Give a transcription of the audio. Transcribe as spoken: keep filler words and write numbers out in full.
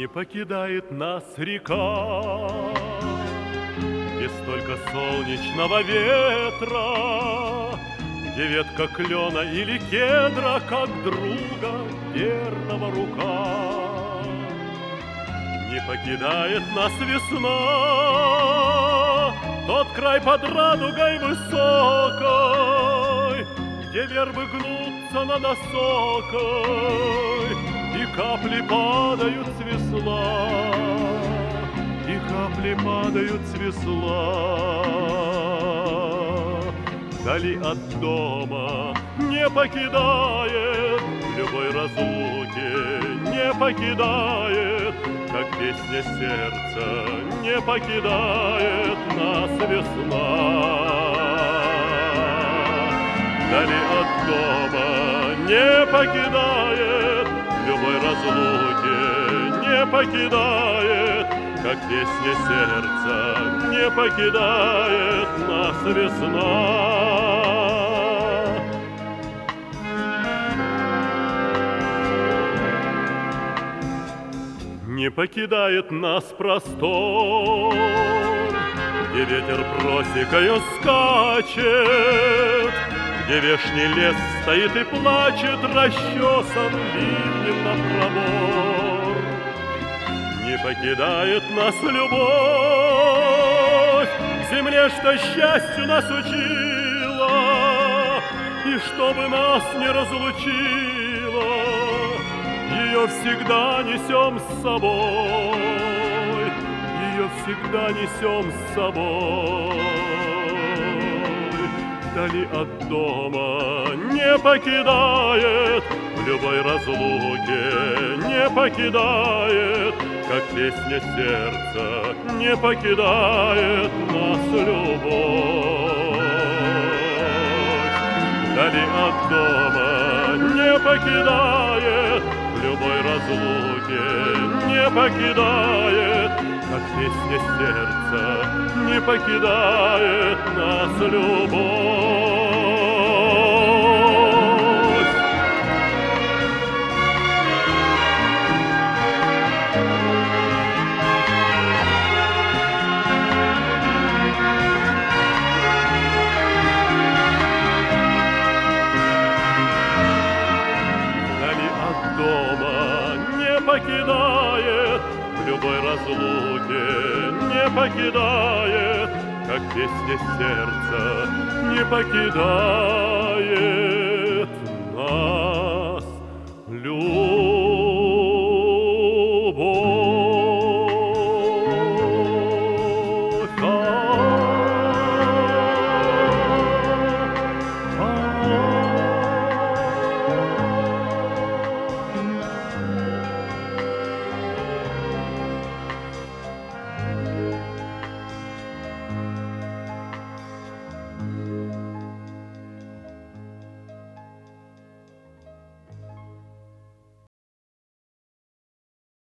Не покидает нас река, где столько солнечного ветра, где ветка клена или кедра, как друга верного рука. Не покидает нас весна, тот край под радугой высокой, где вербы гнутся над осокой, и капли падают с весла, и капли падают с весла. Вдали от дома не покидает, любой разлуки не покидает, как песня сердца не покидает нас весна. Вдали от дома не покидает, любой разлуки не покидает, как песня сердца не покидает нас весна. Не покидает нас простор, где ветер просекою скачет, где вешний лес стоит и плачет, расчесан ливнем на пробор. Не покидает нас любовь к земле, что счастью нас учила, и чтобы нас не разлучила, ее всегда несем с собой, ее всегда несем с собой. Вдали от дома не покидает, в любой разлуке не покидает, как песня сердца не покидает нас любовь. Вдали от дома не покидает, в любой разлуке не покидает, как песня сердца не покидает нас любовь. Вдали от дома не покидает, в любой разлуке не покидает, как песня сердца не покидает.